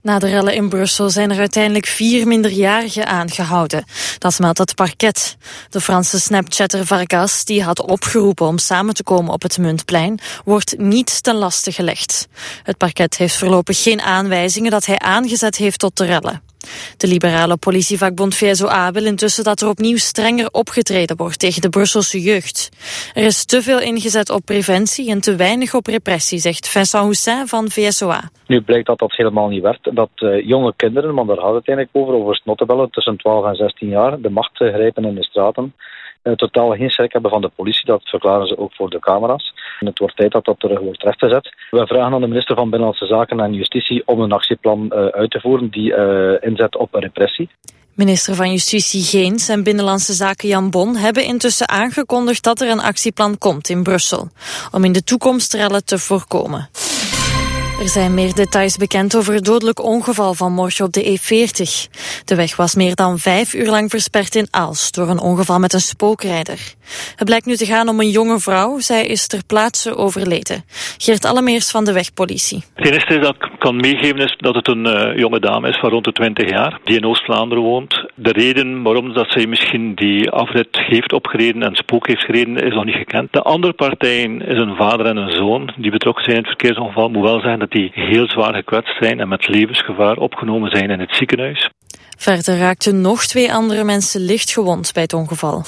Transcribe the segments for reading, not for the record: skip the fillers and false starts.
Na de rellen in Brussel zijn er uiteindelijk 4 minderjarigen aangehouden. Dat meldt het parket. De Franse Snapchatter Vargas, die had opgeroepen om samen te komen op het Muntplein, wordt niet ten laste gelegd. Het parket heeft voorlopig geen aanwijzingen dat hij aangezet heeft tot de rellen. De liberale politievakbond VSOA wil intussen dat er opnieuw strenger opgetreden wordt tegen de Brusselse jeugd. Er is te veel ingezet op preventie en te weinig op repressie, zegt Vincent Houssin van VSOA. Nu blijkt dat dat helemaal niet werkt. Dat jonge kinderen, maar daar gaat het eigenlijk over snottenbellen tussen 12 en 16 jaar, de macht grijpen in de straten. Totaal geen schrik hebben van de politie, dat verklaren ze ook voor de camera's. En het wordt tijd dat dat terug wordt rechtgezet. We vragen aan de minister van Binnenlandse Zaken en Justitie om een actieplan uit te voeren die inzet op repressie. Minister van Justitie Geens en Binnenlandse Zaken Jan Bon hebben intussen aangekondigd dat er een actieplan komt in Brussel, om in de toekomst rellen te voorkomen. Er zijn meer details bekend over het dodelijk ongeval vanmorgen op de E40. De weg was meer dan 5 uur lang versperd in Aalst door een ongeval met een spookrijder. Het blijkt nu te gaan om een jonge vrouw. Zij is ter plaatse overleden. Geert Allemeers van de Wegpolitie. Het enige dat ik kan meegeven is dat het een jonge dame is van rond de 20 jaar, die in Oost-Vlaanderen woont. De reden waarom dat zij misschien die afrit heeft opgereden en spook heeft gereden is nog niet gekend. De andere partijen is een vader en een zoon die betrokken zijn in het verkeersongeval. Moet wel zeggen dat die heel zwaar gekwetst zijn en met levensgevaar opgenomen zijn in het ziekenhuis. Verder raakten nog 2 andere mensen licht gewond bij het ongeval.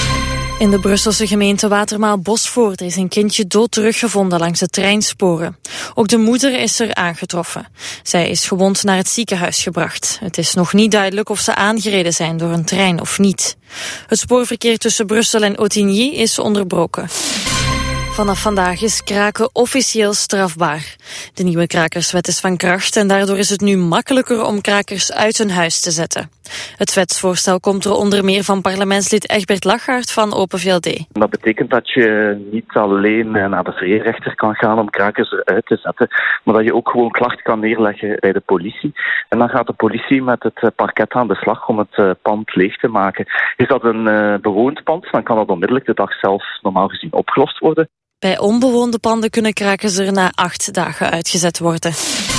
In de Brusselse gemeente Watermaal-Bosvoorde is een kindje dood teruggevonden langs de treinsporen. Ook de moeder is er aangetroffen. Zij is gewond naar het ziekenhuis gebracht. Het is nog niet duidelijk of ze aangereden zijn door een trein of niet. Het spoorverkeer tussen Brussel en Ottignies is onderbroken. Vanaf vandaag is kraken officieel strafbaar. De nieuwe krakerswet is van kracht en daardoor is het nu makkelijker om krakers uit hun huis te zetten. Het wetsvoorstel komt er onder meer van parlementslid Egbert Lachaert van Open VLD. Dat betekent dat je niet alleen naar de vreerechter kan gaan om krakers eruit te zetten, maar dat je ook gewoon klacht kan neerleggen bij de politie. En dan gaat de politie met het parket aan de slag om het pand leeg te maken. Is dat een bewoond pand, dan kan dat onmiddellijk de dag zelf normaal gezien opgelost worden. Bij onbewoonde panden kunnen krakers er na 8 dagen uitgezet worden.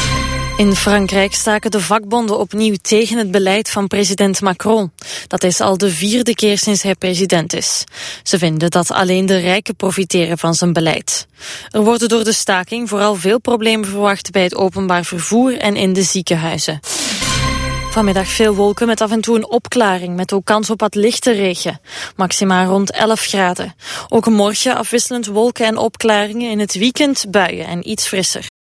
In Frankrijk staken de vakbonden opnieuw tegen het beleid van president Macron. Dat is al de 4e keer sinds hij president is. Ze vinden dat alleen de rijken profiteren van zijn beleid. Er worden door de staking vooral veel problemen verwacht bij het openbaar vervoer en in de ziekenhuizen. Vanmiddag veel wolken met af en toe een opklaring met ook kans op wat lichte regen. Maxima rond 11 graden. Ook morgen afwisselend wolken en opklaringen, in het weekend buien en iets frisser.